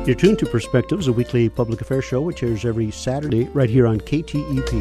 You're tuned to Perspectives, a weekly public affairs show which airs every Saturday right here on KTEP.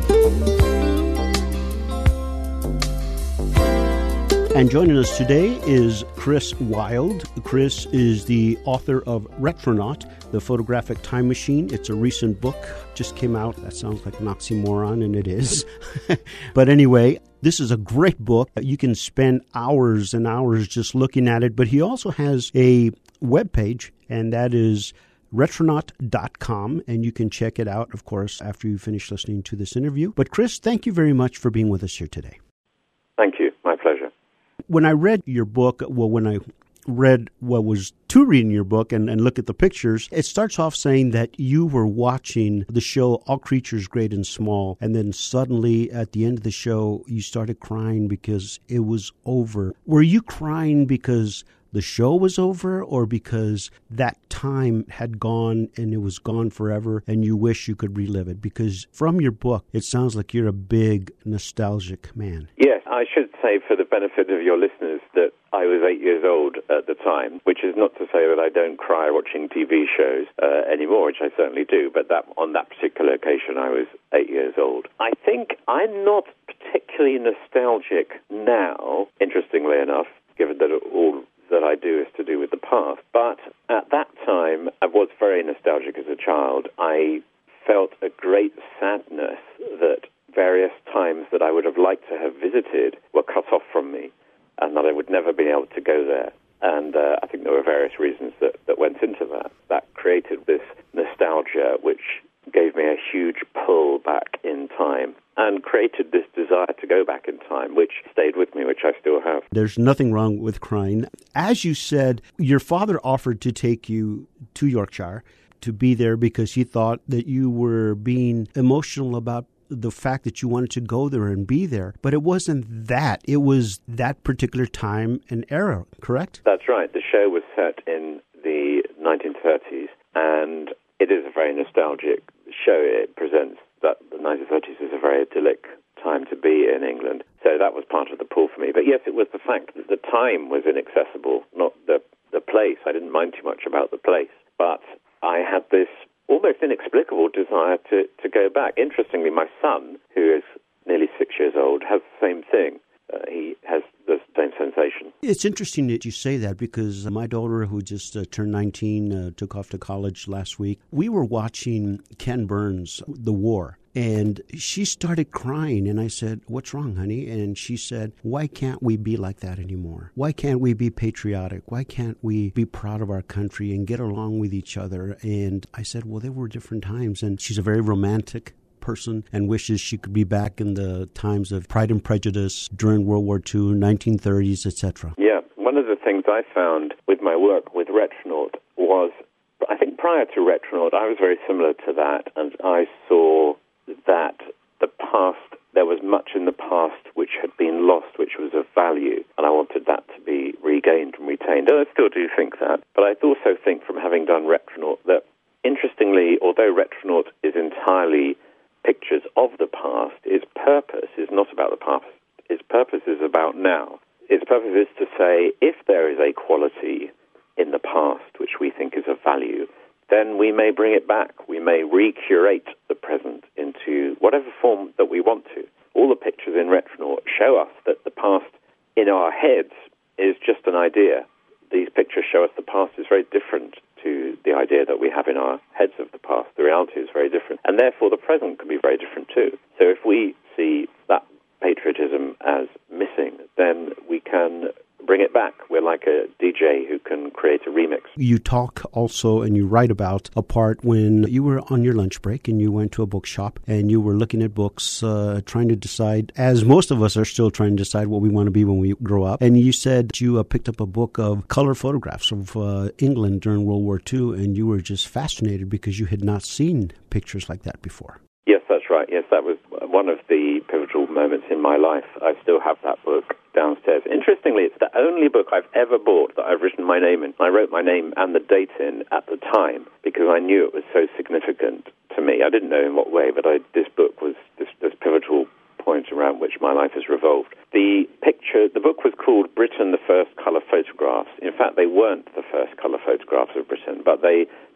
And joining us today is Chris Wilde. Chris is the author of Retronaut, The Photographic Time Machine. It's a recent book, just came out. That sounds like an oxymoron, and it is. But anyway, this is a great book. You can spend hours and hours just looking at it. But he also has a webpage, and that is Retronaut.com, and you can check it out, of course, after you finish listening to this interview. But Chris, thank you very much for being with us here today. Thank you. My pleasure. When I read your book, when I read what was to read in your book and look at the pictures, it starts off saying that you were watching the show All Creatures Great and Small, and then suddenly at the end of the show, you started crying because it was over. Were you crying because the show was over, or because that time had gone and it was gone forever and you wish you could relive it? Because from your book, it sounds like you're a big nostalgic man. Yes, I should say for the benefit of your listeners that I was 8 years old at the time, which is not to say that I don't cry watching TV shows anymore, which I certainly do, but on that particular occasion I was 8 years old. I think I'm not particularly nostalgic now, interestingly enough, given that all that I do is to do with the past. But at that time, I was very nostalgic as a child. I felt a great sadness that various times that I would have liked to have visited were cut off from me, and that I would never be able to go there. And I think there were various reasons that went into that. That created this nostalgia, which gave me a huge pull back in time and created this desire to go back in time, which stayed with me, which I still have. There's nothing wrong with crying. As you said, your father offered to take you to Yorkshire to be there because he thought that you were being emotional about the fact that you wanted to go there and be there. But it wasn't that. It was that particular time and era, correct? That's right. The show was set in the 1930s, and it is a very nostalgic show. It presents that the 1930s is a very idyllic time to be in England. So that was part of the pull for me. But yes, it was the fact that the time was inaccessible, not the place. I didn't mind too much about the place. But I had this almost inexplicable desire to go back. Interestingly, my son, who is nearly 6 years old, has the same thing. He has the same sensation. It's interesting that you say that because my daughter, who just turned 19, took off to college last week. We were watching Ken Burns' The War, and she started crying. And I said, "What's wrong, honey?" And she said, "Why can't we be like that anymore? Why can't we be patriotic? Why can't we be proud of our country and get along with each other?" And I said, "Well, there were different times." And she's a very romantic person and wishes she could be back in the times of Pride and Prejudice during World War II, 1930s, etc. Yeah, one of the things I found with my work with Retronaut was, I think prior to Retronaut, I was very similar to that, and I saw that the past, there was much in the past which had been lost, which was of value, and I wanted that to be regained and retained. And I still do think that, but I also think from having done Retronaut that, interestingly, although Retronaut is entirely pictures of the past, its purpose is not about the past. Its purpose is about now. Its purpose is to say, if there is a quality in the past which we think is of value, then we may bring it back. We may recurate the present into whatever form that we want to. All the pictures in Retronaut show us that the past in our heads is just an idea. These pictures show us the past is very different to the idea that we have in our heads of the past. The reality is very different. And therefore, the present can be very different too. So if we see that patriotism as missing, then we can bring it back. We're like a DJ who can create a remix. You talk also and you write about a part when you were on your lunch break and you went to a bookshop and you were looking at books, trying to decide, as most of us are still trying to decide what we want to be when we grow up. And you said you picked up a book of color photographs of England during World War II, and you were just fascinated because you had not seen pictures like that before. Yes, that's right. Yes, that was one of the pivotal moments in my life. I still have that book downstairs. Interestingly, it's the only book I've ever bought that I've written my name in. I wrote my name and the date in at the time because I knew it was so significant to me. I didn't know in what way, but this book was this pivotal point around which my life has revolved. The book was called Britain, the First Colour Photographs. In fact, they weren't the first colour photographs of Britain, but they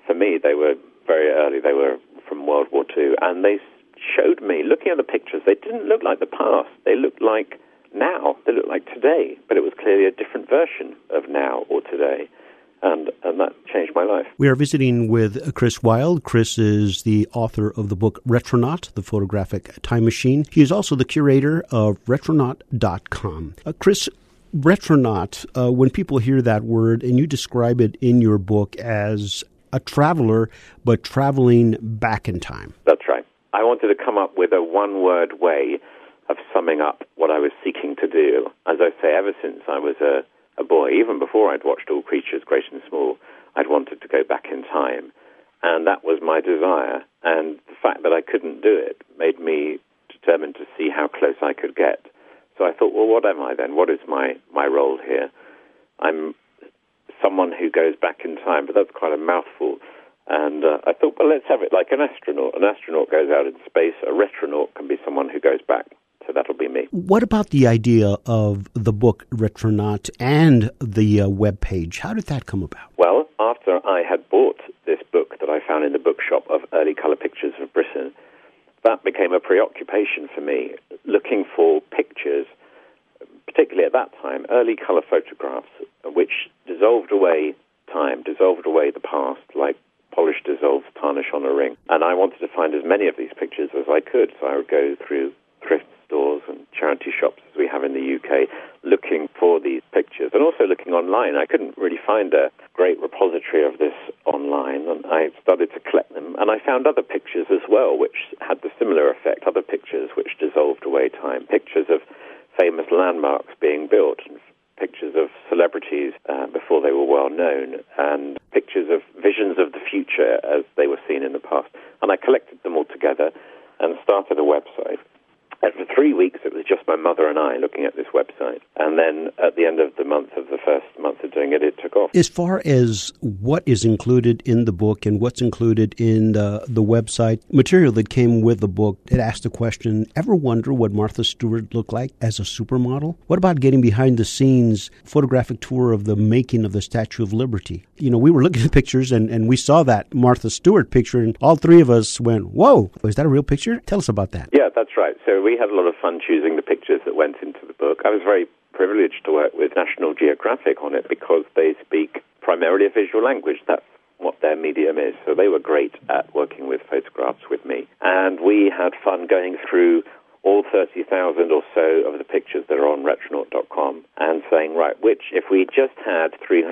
for me, they were very early. They were from World War II. And they showed me, looking at the pictures, they didn't look like the past. They looked like now. They looked like today. But it was clearly a different version of now or today. And that changed my life. We are visiting with Chris Wilde. Chris is the author of the book Retronaut, The Photographic Time Machine. He is also the curator of Retronaut.com. Chris, Retronaut, when people hear that word, and you describe it in your book as a traveler, but traveling back in time. That's right. I wanted to come up with a one-word way of summing up what I was seeking to do. As I say, ever since I was a boy, even before I'd watched All Creatures Great and Small, I'd wanted to go back in time. And that was my desire. And the fact that I couldn't do it made me determined to see how close I could get. So I thought, well, what am I then? What is my role here? I'm someone who goes back in time, but that's quite a mouthful. And I thought, well, let's have it like an astronaut. An astronaut goes out in space. A retronaut can be someone who goes back. So that'll be me. What about the idea of the book Retronaut and the web page? How did that come about? Well, after I had bought this book that I found in the bookshop of Early Colour Pictures of Britain, that became a preoccupation for me, looking for pictures, particularly at that time, early colour photographs, which dissolved away time, dissolved away the past, like polish dissolves tarnish on a ring. And I wanted to find as many of these pictures as I could, so I would go through thrift stores and charity shops, as we have in the UK, looking for these pictures, and also looking online. I couldn't really find a great repository of this online, and I started to collect them, and I found other pictures as well, which had the similar effect, other pictures which dissolved away time, pictures of famous landmarks being built, and pictures of celebrities before they were well known, and pictures of visions of the future as they were seen in the past. And I collected them all together and started a website. And for 3 weeks, it was just my mother and I looking at this website. And then at the end of the first month of doing it, it took off. As far as what is included in the book and what's included in the website, material that came with the book, it asked the question, ever wonder what Martha Stewart looked like as a supermodel? What about getting behind the scenes photographic tour of the making of the Statue of Liberty? You know, we were looking at pictures and we saw that Martha Stewart picture, and all three of us went, whoa, is that a real picture? Tell us about that. Yeah, that's right. So we had a lot of fun choosing the pictures that went into the book. I was very privileged to work with National Geographic on it because they speak primarily a visual language. That's what their medium is. So they were great at working with photographs with me. And we had fun going through all 30,000 or so of the pictures that are on Retronaut.com and saying, right, if we just had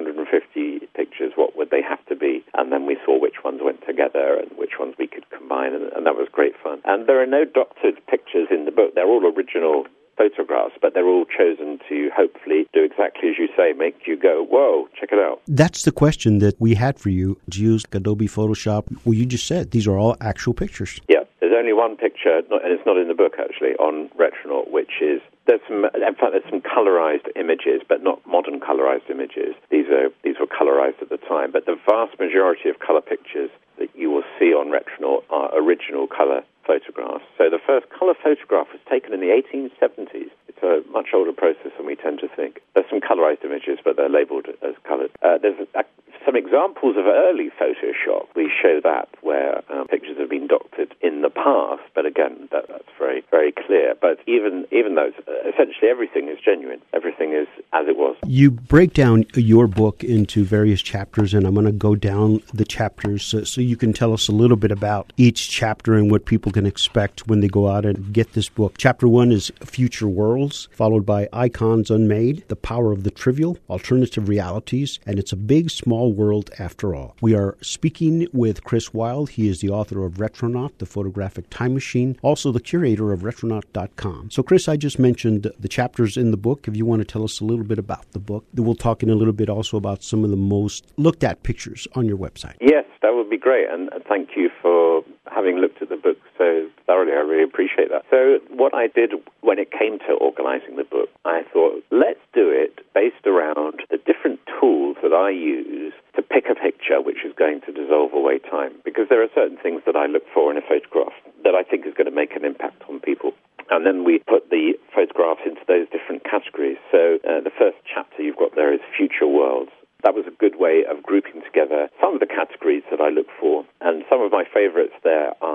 350 pictures, what would they have to be? And then we saw which ones went together and which ones we could combine, and that was great fun. And there are no doctored pictures in the book. They're all original photographs, but they're all chosen to hopefully do exactly as you say, make you go, whoa, check it out. That's the question that we had for you. Did you use Adobe Photoshop? Well, you just said these are all actual pictures. Yeah, there's only one picture, and it's not in the book actually, on Retronaut, which is, there's some colorized images, but not modern colorized images. These were colorized at the time, but the vast majority of color pictures that you will see on Retronaut are original color photographs. So the first color photograph was taken in the 1870s. It's a much older process than we tend to think. There's some colorized images, but they're labeled as colored. There's some examples of early Photoshop. We show that where pictures have been doctored in the past, but again, that's very, very clear. But even though essentially everything is genuine, everything is as it was. You break down your book into various chapters, and I'm going to go down the chapters so you can tell us a little bit about each chapter and what people can expect when they go out and get this book. Chapter 1 is Future Worlds, followed by Icons Unmade, The Power of the Trivial, Alternative Realities, and It's a Big, Small World After All. We are speaking with Chris Wilde. He is the author of Retronaut, The Photographic Time Machine, also the curator of Retronaut.com. So, Chris, I just mentioned the chapters in the book. If you want to tell us a little bit about the book, we'll talk in a little bit also about some of the most looked at pictures on your website. Yes, that would be great, and thank you for having looked at the book so thoroughly. I really appreciate that. So what I did when it came to organizing the book, I thought, let's do it based around the different tools that I use to pick a picture which is going to dissolve away time. Because there are certain things that I look for in a photograph that I think is going to make an impact on people. And then we put the photographs into those different categories. So the first chapter you've got there is Future Worlds. That was a good way of grouping together some of the categories that I look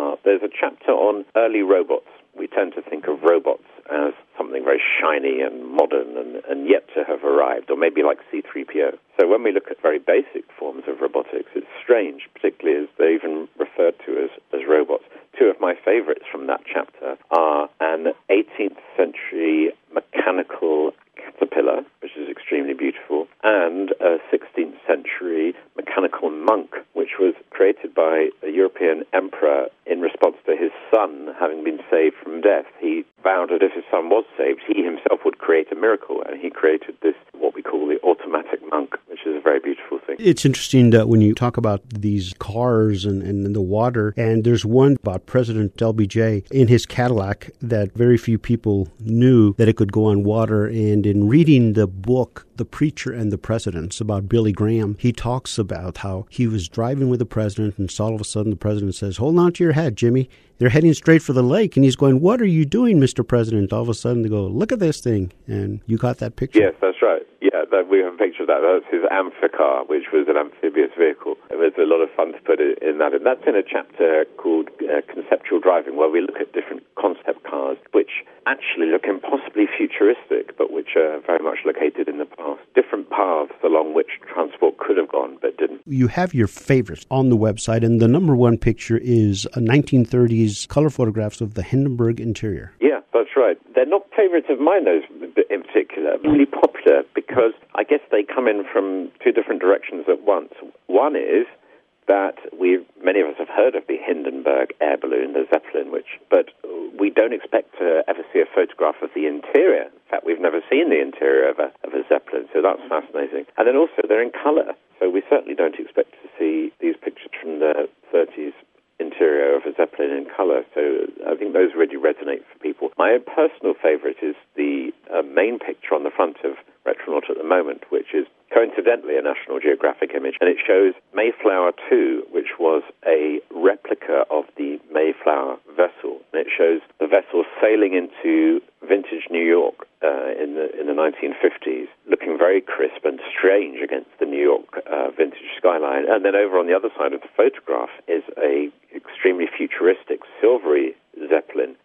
There's a chapter on early robots. We tend to think of robots as something very shiny and modern and yet to have arrived, or maybe like C-3PO. So when we look at very basic forms of robotics, it's strange, particularly as they're even referred to as robots. Two of my favorites from that chapter are an 18th century mechanical caterpillar, which is extremely beautiful, and a 16th century mechanical monk, which was created by a European emperor in response to his son having been saved from death. He vowed that if his son was saved, he himself would create a miracle, and he created this, what we call the automatic monk, which is a very beautiful thing. It's interesting that when you talk about these cars and the water, and there's one about President LBJ in his Cadillac that very few people knew that it could go on water. And in reading the book, The Preacher and the Presidents, about Billy Graham, he talks about how he was driving with the president, and all of a sudden the president says, "Hold on to your hat, Jimmy. They're heading straight for the lake." And he's going, "What are you doing, Mr. President?" All of a sudden they go, "Look at this thing." And you got that picture? Yes, that's right. Yeah, we have a picture of that. That's his Amphicar, which was an amphibious vehicle. It was a lot of fun to put in that. And that's in a chapter called Conceptual Driving, where we look at different concept cars, which actually look impossibly futuristic, but which are very much located in the past. Different paths along which transport could have gone, but didn't. You have your favorites on the website, and the number one picture is a 1930s color photographs of the Hindenburg interior. Yeah, that's right. They're not favorites of mine, those in particular. Really popular because I guess they come in from two different directions at once. One is that many of us have heard of the Hindenburg air balloon, the Zeppelin, but we don't expect to ever see a photograph of the interior. In fact, we've never seen the interior of a Zeppelin, so that's fascinating. And then also they're in color, so we certainly don't expect to see these pictures from the 30s interior of a Zeppelin in color, so I think those really resonate for people. My personal favorite is the main picture on the front of Retronaut at the moment, which is coincidentally a National Geographic image, and it shows Mayflower 2, which was a replica of the Mayflower vessel, and it shows the vessel sailing into vintage New York in the 1950s, looking very crisp and strange against the New York vintage skyline. And then over on the other side of the photograph is a extremely futuristic silvery Zeppelin.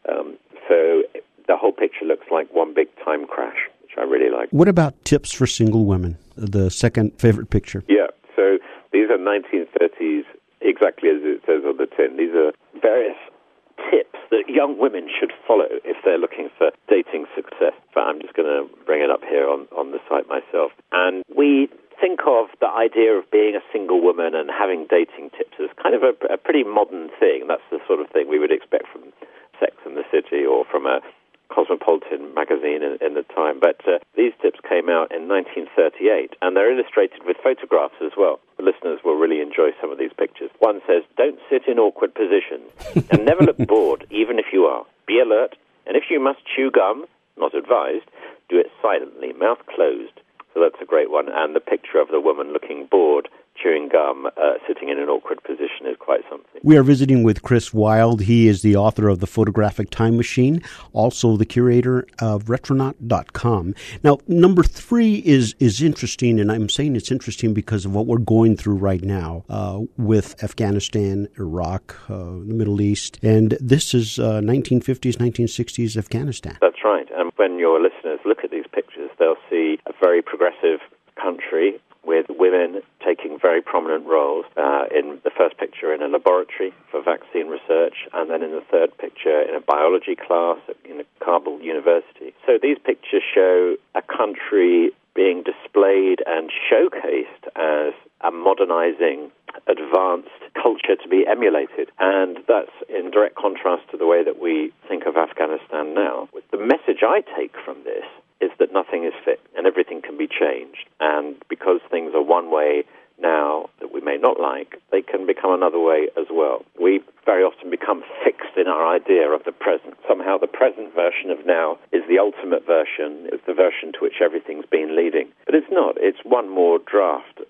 So the whole picture looks like one big time crash, which I really like. What about tips for single women? The second favorite picture. Yeah, so these are 1930s, exactly as it says on the tin. These are various tips that young women should follow if they're looking for dating success. But I'm just going to bring it up here on the site myself. And we think of the idea of being a single woman and having dating tips as kind of a pretty modern thing. That's the sort of thing we would expect from Sex and the City or from a Cosmopolitan magazine in the time. But these tips came out in 1938, and they're illustrated with photographs as well. The listeners will really enjoy some of these pictures. One says, "Don't sit in awkward positions, and never look bored, even if you are. Be alert, and if you must chew gum, not advised, do it silently, mouth closed." So that's a great one. And the picture of the woman looking bored, chewing gum, sitting in an awkward position is quite something. We are visiting with Chris Wilde. He is the author of The Photographic Time Machine, also the curator of Retronaut.com. Now, number 3 is interesting, and I'm saying it's interesting because of what we're going through right now with Afghanistan, Iraq, the Middle East, and this is 1950s, 1960s Afghanistan. That's right. And when your listeners look at these pictures, they'll see a very progressive country with women taking very prominent roles. In the first picture in a laboratory for vaccine research, and then in the third picture in a biology class in Kabul University. So these pictures show a country being displayed and showcased as a modernizing, advanced culture to be emulated. And that's in direct contrast to the way that we think of Afghanistan now. The message I take from this is that nothing is fixed and everything can be changed. And because things are one way now that we may not like, they can become another way as well. We very often become fixed in our idea of the present. Somehow the present version of now is the ultimate version, is the version to which everything's been leading. But it's not. It's one more draft of the world.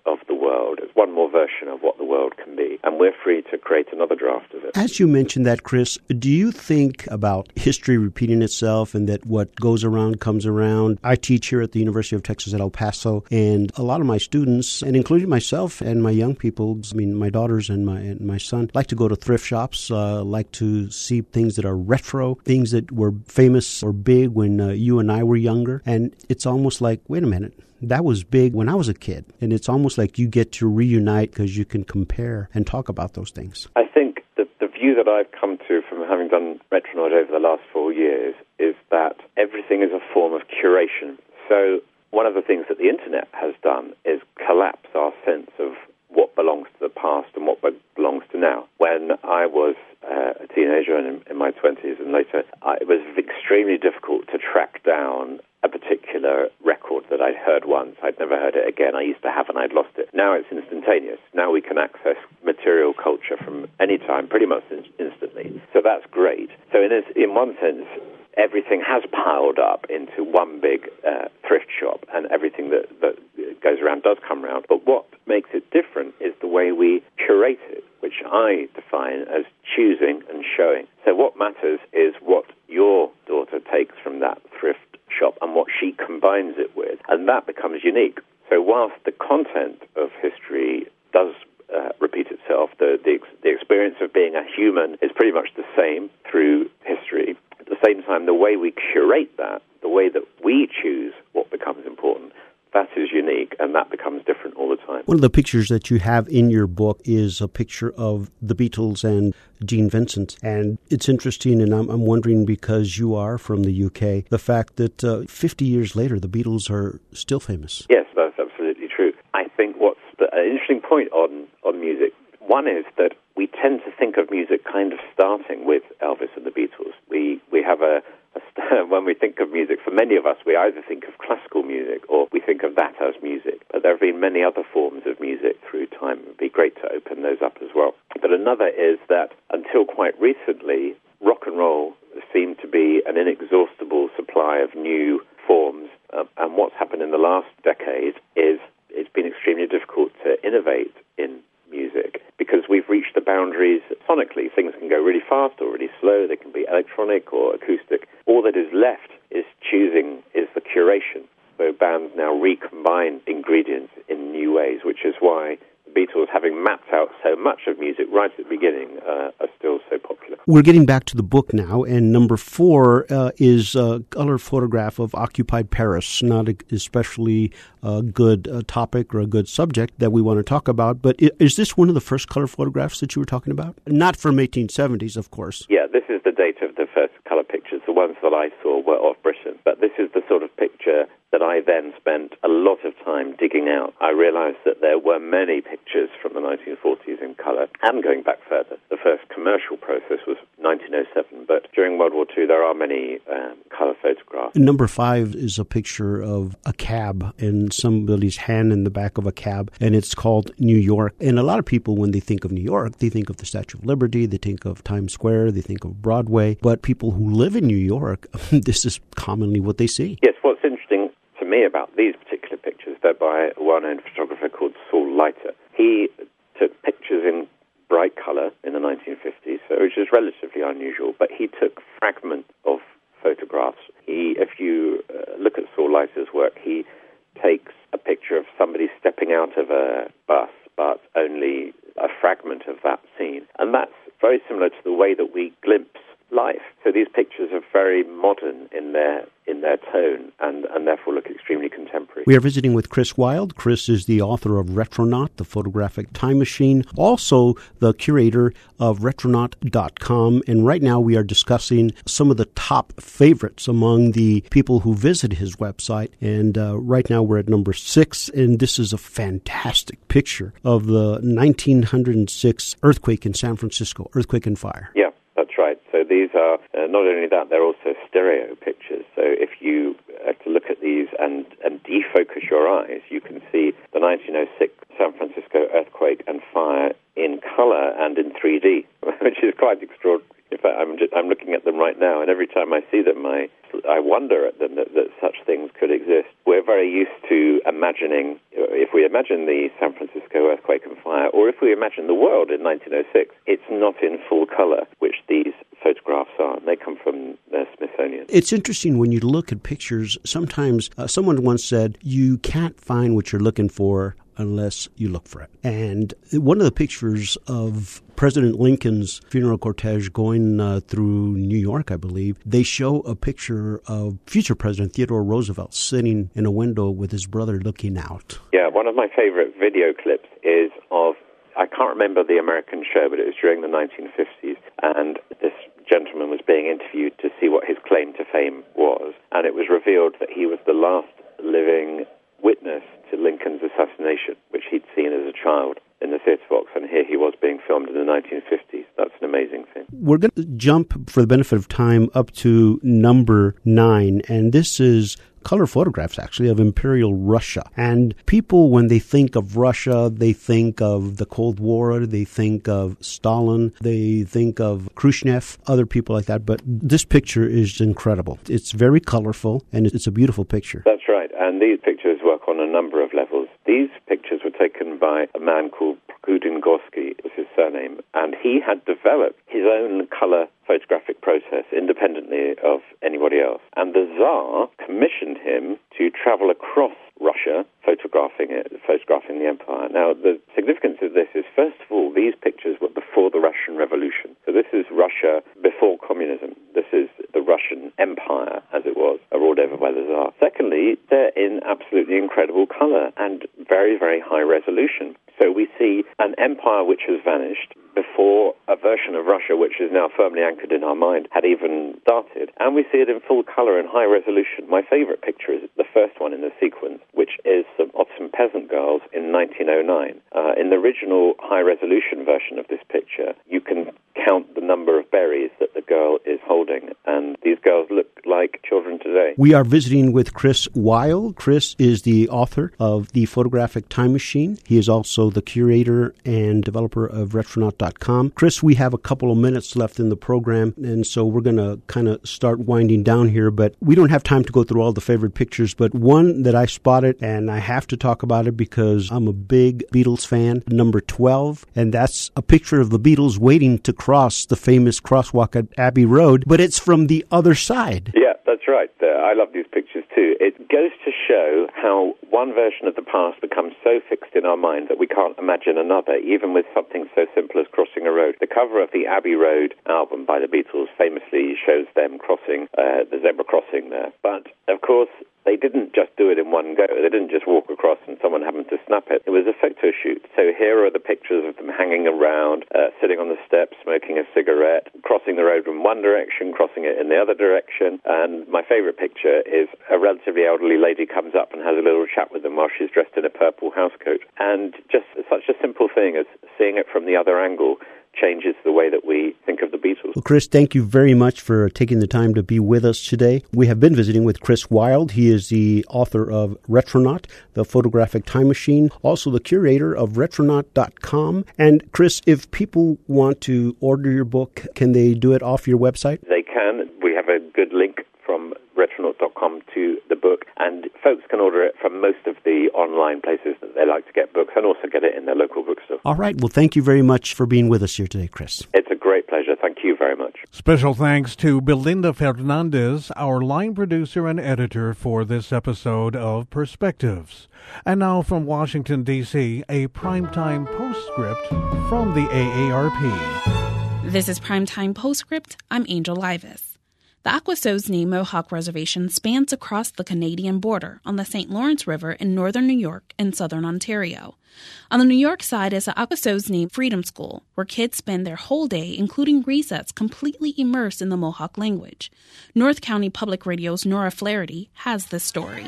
world. It's one more version of what the world can be, and we're free to create another draft of it. As you mentioned that, Chris, do you think about history repeating itself and that what goes around comes around? I teach here at the University of Texas at El Paso, and a lot of my students, and including myself and my young people, my daughters and my son, like to go to thrift shops, like to see things that are retro, things that were famous or big when you and I were younger. And it's almost like, wait a minute, that was big when I was a kid. And it's almost like you get to reunite because you can compare and talk about those things. I think the view that I've come to from having done Retronaut over the last 4 years is that everything is a form of curation. So one of the things that the Internet has done is collapse our sense of what belongs to the past and what belongs to now. When I was a teenager and in my 20s and later, it was extremely difficult to track down a particular record that I'd heard once. I'd never heard it again. I used to have and I'd lost it. Now it's instantaneous. Now we can access material culture from any time, pretty much instantly. So that's great. So in one sense, everything has piled up into one big thrift shop, and everything that goes around does come around. But what makes it different is the way we curate it, which I define as choosing and showing. So what matters is what your daughter takes from that thrift shop and what she combines it with, and that becomes unique. So whilst the content of history does repeat itself, the experience of being a human is pretty much the same through history. At the same time, the way we curate that, the way that we choose what becomes important, that is unique, and that becomes different all the time. One of the pictures that you have in your book is a picture of the Beatles and Gene Vincent. And it's interesting, and I'm wondering, because you are from the UK, the fact that 50 years later, the Beatles are still famous. Yes, that's absolutely true. I think what's an interesting point on music, one is that we tend to think of music kind of starting with Elvis and the Beatles. We have when we think of music, for many of us, we either think of classical music or we think of that as music. But there have been many other forms of music through time. It would be great to open those up as well. But another is that until quite recently, rock and roll seemed to be an inexhaustible supply of new forms. And what's happened in the last decade is it's been extremely difficult to innovate in music because we've reached the boundaries sonically. Things can go really fast or really slow. They can be electronic or acoustic. All that is left is the curation. So bands now recombine ingredients in new ways, which is why the Beatles, having mapped out so much of music right at the beginning, are still so popular. We're getting back to the book now, and number 4 is a color photograph of occupied Paris. Not especially a good topic or a good subject that we want to talk about, but is this one of the first color photographs that you were talking about? Not from 1870s, of course. Yeah, this is the date of the first color pictures. The ones that I saw were of Britain, but this is the sort of picture that I then spent a lot of time digging out. I realized that there were many pictures from the 1940s in color, and going back further, the first commercial process was 1907, but during World War II there are many color photographs. Number 5 is a picture of a cab and somebody's hand in the back of a cab, and it's called New York. And a lot of people, when they think of New York, they think of the Statue of Liberty, they think of Times Square, they think of Broadway, but people who live in New York, this is commonly what they see. Yes, what's interesting to me about these particular pictures, they're by a well-known photographer called Saul Leiter. He took pictures in bright color in the 1950s, which is relatively unusual, but he took fragments of photographs. If you look at Saul Leiter's work, he takes a picture of somebody stepping out of a bus, but only a fragment of that scene. And that's very similar to the way that we glimpse life. So these pictures are very modern in their tone and therefore look extremely contemporary. We are visiting with Chris Wilde. Chris is the author of Retronaut, the photographic time machine, also the curator of Retronaut.com. And right now we are discussing some of the top favorites among the people who visit his website. And right now we're at number 6, and this is a fantastic picture of the 1906 earthquake in San Francisco, earthquake and fire. Yeah. That's right. So these are, not only that, they're also stereo pictures. So if you to look at these and defocus your eyes, you can see the 1906 San Francisco earthquake and fire in color and in 3D, which is quite extraordinary. In fact, I'm looking at them right now, and every time I see them, I wonder at them that such things could exist. We're very used to imagining, if we imagine the San Francisco earthquake and fire, or if we imagine the world in 1906, it's not in full color, which these photographs are. They come from the Smithsonian. It's interesting when you look at pictures. Sometimes someone once said, you can't find what you're looking for unless you look for it. And one of the pictures of President Lincoln's funeral cortege going through New York, I believe, they show a picture of future President Theodore Roosevelt sitting in a window with his brother looking out. Yeah, one of my favorite video clips is of, I can't remember the American show, but it was during the 1950s, and this gentleman was being interviewed to see what his claim to fame was, and it was revealed that he was the last living witness to Lincoln's assassination, which he'd seen as a child in the theatre box, and here he was being filmed in the 1950s. That's an amazing thing. We're going to jump, for the benefit of time, up to number 9, and this is color photographs, actually, of Imperial Russia. And people, when they think of Russia, they think of the Cold War, they think of Stalin, they think of Khrushchev, other people like that. But this picture is incredible. It's very colorful, and it's a beautiful picture. That's right. And these pictures work on a number of levels. These pictures were taken by a man called Prokudin Gorsky, was his surname, and he had developed his own color photographic process independently of anybody else. And the Tsar commissioned him to travel across Russia, photographing the empire. Now, the significance of this is, first of all, these pictures were before the Russian Revolution. So this is Russia before communism. This is the Russian Empire, as it was, ruled over by the Tsar. Secondly, they're in absolutely incredible color and very, very high resolution. So we see an empire which has vanished before a version of Russia, which is now firmly anchored in our mind, had even started. And we see it in full color and high resolution. My favorite picture is the first one in the sequence, which is of some peasant girls in 1909. In the original high-resolution version of this picture, you can count the number of berries that the girl is holding, and these girls look like children today. We are visiting with Chris Wilde. Chris is the author of The Photographic Time Machine. He is also the curator and developer of Retronaut.com. Chris, we have a couple of minutes left in the program, and so we're going to kind of start winding down here, but we don't have time to go through all the favorite pictures, but one that I spotted, and I have to talk about it because I'm a big Beatles fan, number 12, and that's a picture of the Beatles waiting to cross the famous crosswalk at Abbey Road, but it's from the other side. Yeah, that's right. I love these pictures too. It goes to show how one version of the past becomes so fixed in our mind that we can't imagine another, even with something so simple as crossing a road. The cover of the Abbey Road album by the Beatles famously shows them crossing the zebra crossing there. But, of course, they didn't just do it in one go. They didn't just walk across and someone happened to snap it. It was a photo shoot. So here are the pictures of them hanging around, sitting on the steps, smoking a cigarette, crossing the road in one direction, crossing it in the other direction. And my favorite picture is a relatively elderly lady comes up and has a little chat with them while she's dressed in a purple housecoat. And just such a simple thing as seeing it from the other angle changes the way that we think of the Beatles. Well, Chris, thank you very much for taking the time to be with us today. We have been visiting with Chris Wilde. He is the author of Retronaut, The Photographic Time Machine, also the curator of Retronaut.com. And Chris, if people want to order your book, can they do it off your website? They can. We have a good link from Retronaut.com to the book, and folks can order it from most of the online places that they like to get books, and also get it in their local bookstore. All right. Well, thank you very much for being with us here today, Chris. It's a great pleasure. Thank you very much. Special thanks to Belinda Fernandez, our line producer and editor for this episode of Perspectives. And now from Washington, D.C., a primetime postscript from the AARP. This is Primetime Postscript. I'm Angel Livas. The Akwesasne Mohawk Reservation spans across the Canadian border on the St. Lawrence River in northern New York and southern Ontario. On the New York side is the Akwesasne Freedom School, where kids spend their whole day, including recess, completely immersed in the Mohawk language. North County Public Radio's Nora Flaherty has this story.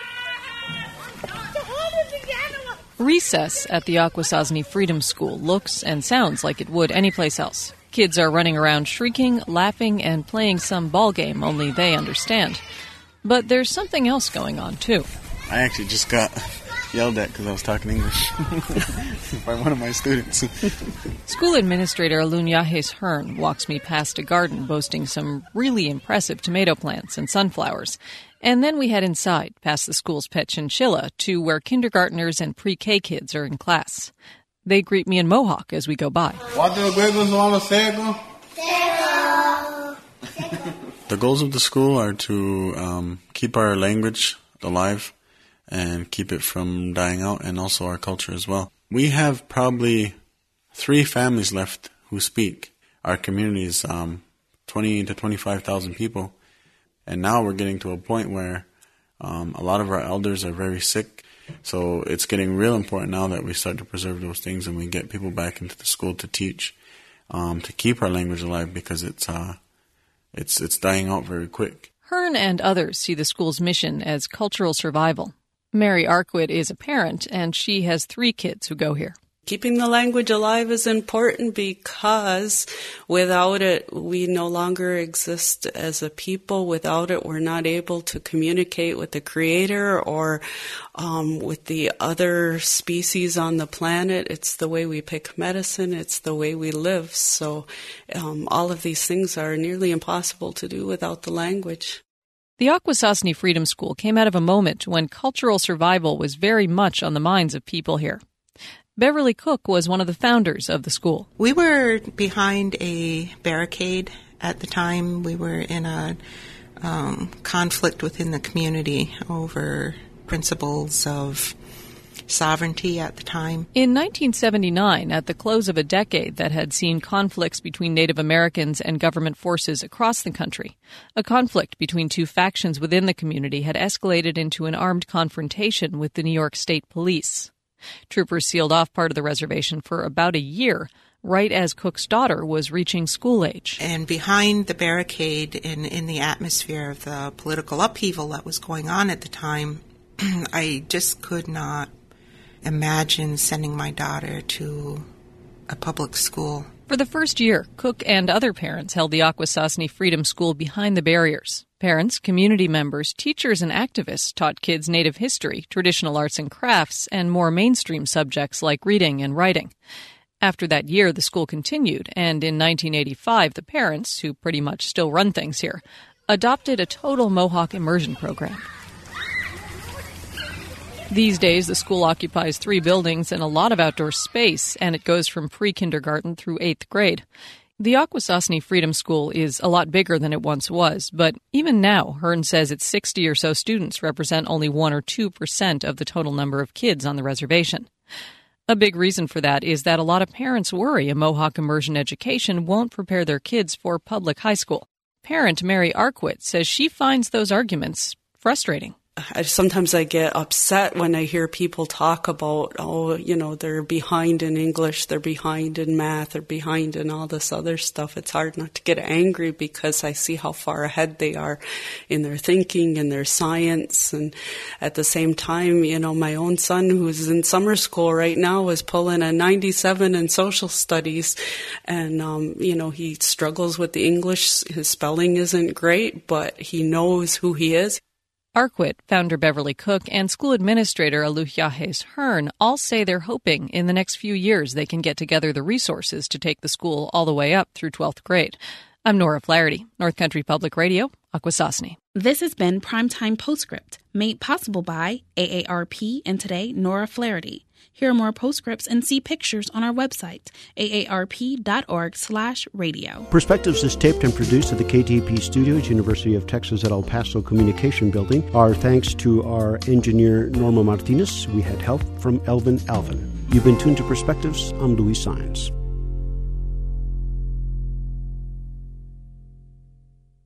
Recess at the Akwesasne Freedom School looks and sounds like it would anyplace else. Kids are running around shrieking, laughing, and playing some ball game only they understand. But there's something else going on, too. I actually just got yelled at because I was talking English by one of my students. School administrator Alunyahes Hearn walks me past a garden boasting some really impressive tomato plants and sunflowers. And then we head inside, past the school's pet chinchilla, to where kindergartners and pre-K kids are in class. They greet me in Mohawk as we go by. The goals of the school are to keep our language alive and keep it from dying out, and also our culture as well. We have probably 3 families left who speak. Our community is 20 to 25,000 people, and now we're getting to a point where a lot of our elders are very sick, so it's getting real important now that we start to preserve those things and we get people back into the school to teach, to keep our language alive, because it's dying out very quick. Hearn and others see the school's mission as cultural survival. Mary Arkwit is a parent, and she has 3 kids who go here. Keeping the language alive is important because without it, we no longer exist as a people. Without it, we're not able to communicate with the Creator or with the other species on the planet. It's the way we pick medicine. It's the way we live. So all of these things are nearly impossible to do without the language. The Akwesasne Freedom School came out of a moment when cultural survival was very much on the minds of people here. Beverly Cook was one of the founders of the school. We were behind a barricade at the time. We were in a conflict within the community over principles of sovereignty at the time. In 1979, at the close of a decade that had seen conflicts between Native Americans and government forces across the country, a conflict between 2 factions within the community had escalated into an armed confrontation with the New York State Police. Troopers sealed off part of the reservation for about a year, right as Cook's daughter was reaching school age. And behind the barricade, in the atmosphere of the political upheaval that was going on at the time, I just could not imagine sending my daughter to a public school. For the first year, Cook and other parents held the Akwesasne Freedom School behind the barriers. Parents, community members, teachers, and activists taught kids Native history, traditional arts and crafts, and more mainstream subjects like reading and writing. After that year, the school continued, and in 1985, the parents, who pretty much still run things here, adopted a total Mohawk immersion program. These days, the school occupies 3 buildings and a lot of outdoor space, and it goes from pre-kindergarten through 8th grade. The Akwesasne Freedom School is a lot bigger than it once was, but even now, Hearn says its 60 or so students represent only 1 or 2% of the total number of kids on the reservation. A big reason for that is that a lot of parents worry a Mohawk immersion education won't prepare their kids for public high school. Parent Mary Arkwit says she finds those arguments frustrating. Sometimes I get upset when I hear people talk about, they're behind in English, they're behind in math, they're behind in all this other stuff. It's hard not to get angry because I see how far ahead they are in their thinking and their science. And at the same time, my own son who's in summer school right now is pulling a 97 in social studies. And, he struggles with the English. His spelling isn't great, but he knows who he is. Arkwit, founder Beverly Cook, and school administrator Alunyahes Hearn all say they're hoping in the next few years they can get together the resources to take the school all the way up through 12th grade. I'm Nora Flaherty, North Country Public Radio, Akwesasne. This has been Primetime Postscript, made possible by AARP and today, Nora Flaherty. Hear more postscripts and see pictures on our website, aarp.org/radio. Perspectives is taped and produced at the KTP Studios, University of Texas at El Paso Communication Building. Our thanks to our engineer, Norma Martinez. We had help from Elvin Alvin. You've been tuned to Perspectives. I'm Luis Saenz.